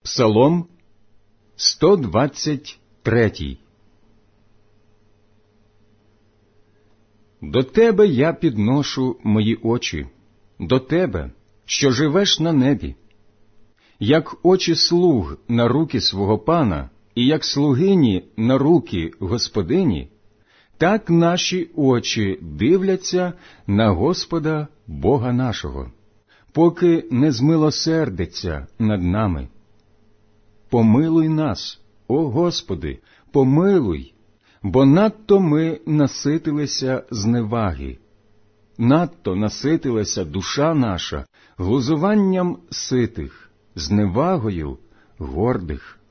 Псалом 123. До Тебе я підношу мої очі, до Тебе, що живеш на небі. Як очі слуг на руки свого пана, і як слугині на руки господині, так наші очі дивляться на Господа Бога нашого, поки не змилосердиться над нами. Помилуй нас, о Господи, помилуй, бо надто ми наситилися зневаги, надто наситилася душа наша глузуванням ситих, зневагою гордих.